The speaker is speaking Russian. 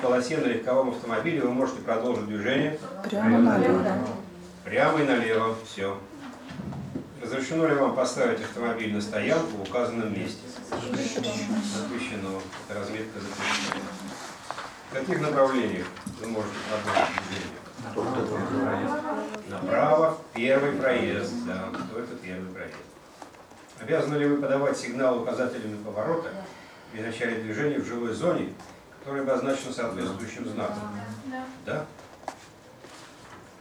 полосе на легковом автомобиле вы можете продолжить движение Прямо налево. прямо и налево. Все. Разрешено ли вам поставить автомобиль на стоянку в указанном месте? Запрещено. Это разметка запрещена. В каких направлениях вы можете продолжить движение? Направо, первый проезд. Да, только первый проезд. Обязаны ли вы подавать сигнал указателями поворота при начале движения в жилой зоне, которая обозначена соответствующим знаком? Да.